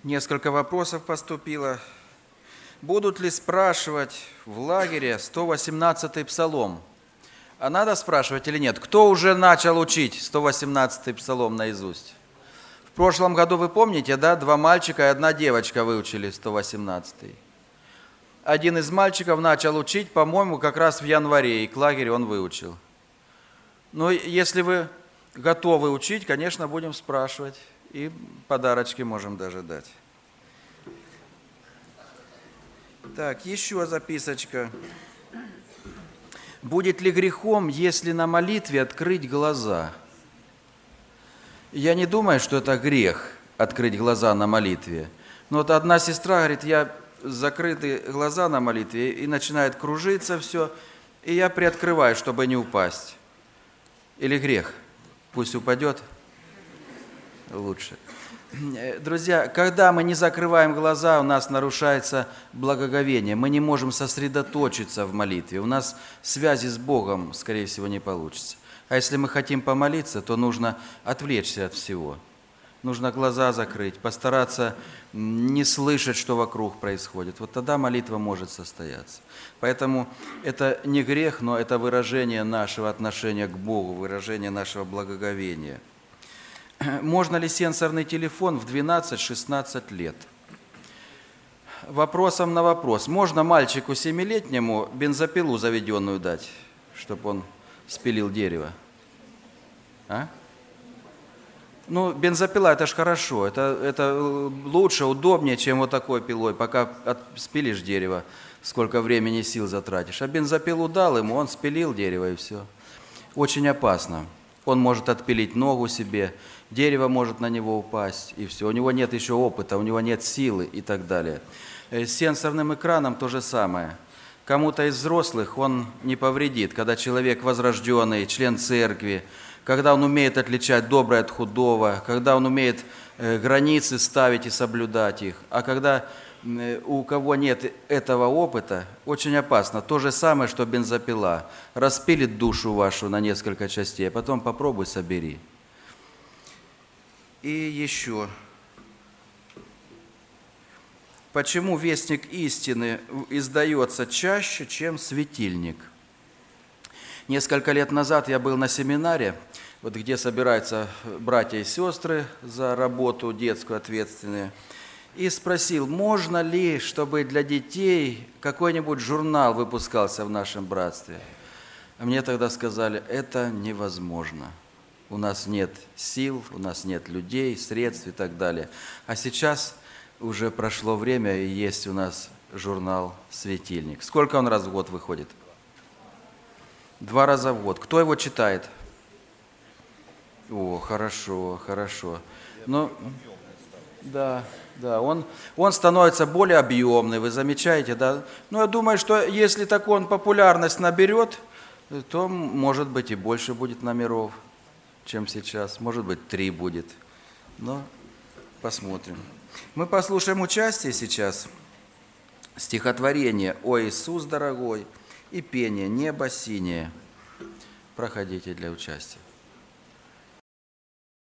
Несколько вопросов поступило. Будут ли спрашивать в лагере 118-й псалом? А надо спрашивать или нет? Кто уже начал учить 118-й псалом наизусть? В прошлом году, вы помните, да, 2 мальчика и 1 девочка выучили 118-й. Один из мальчиков начал учить, по-моему, как раз в январе, и к лагерю он выучил. Но если вы готовы учить, конечно, будем спрашивать. И подарочки можем даже дать. Так, еще записочка. Будет ли грехом, если на молитве открыть глаза? Я не думаю, что это грех, открыть глаза на молитве. Но вот одна сестра говорит, я закрыты глаза на молитве, и начинает кружиться все, и я приоткрываю, чтобы не упасть. Или грех? Пусть упадет. Лучше. Друзья, когда мы не закрываем глаза, у нас нарушается благоговение. Мы не можем сосредоточиться в молитве. У нас связи с Богом, скорее всего, не получится. А если мы хотим помолиться, то нужно отвлечься от всего. Нужно глаза закрыть, постараться не слышать, что вокруг происходит. Вот тогда молитва может состояться. Поэтому это не грех, но это выражение нашего отношения к Богу, выражение нашего благоговения. Можно ли сенсорный телефон в 12-16 лет? Вопросом на вопрос. Можно мальчику 7-летнему бензопилу заведенную дать, чтобы он спилил дерево? А? Ну, бензопила – это ж хорошо. Это лучше, удобнее, чем вот такой пилой. Пока спилишь дерево, сколько времени и сил затратишь. А бензопилу дал ему, он спилил дерево и все. Очень опасно. Он может отпилить ногу себе, дерево может на него упасть, и все. У него нет еще опыта, у него нет силы и так далее. С сенсорным экраном то же самое. Кому-то из взрослых он не повредит, когда человек возрожденный, член церкви, когда он умеет отличать доброе от худого, когда он умеет границы ставить и соблюдать их. А когда у кого нет этого опыта, очень опасно. То же самое, что бензопила. Распилит душу вашу на несколько частей, а потом попробуй собери. И еще. Почему вестник истины издается чаще, чем светильник? Несколько лет назад я был на семинаре, вот где собираются братья и сестры за работу детскую ответственные, и спросил, можно ли, чтобы для детей какой-нибудь журнал выпускался в нашем братстве. А мне тогда сказали, это невозможно. У нас нет сил, у нас нет людей, средств и так далее. А сейчас уже прошло время, и есть у нас журнал «Светильник». Сколько он раз в год выходит? 2 раза в год. Кто его читает? О, хорошо, хорошо. Ну, да, он становится более объемный, вы замечаете, да? Но я думаю, что если так он популярность наберет, то, может быть, и больше будет номеров, чем сейчас. Может быть, 3 будет. Но посмотрим. Мы послушаем участие сейчас. Стихотворение «О Иисус дорогой» и пение «Небо синее». Проходите для участия.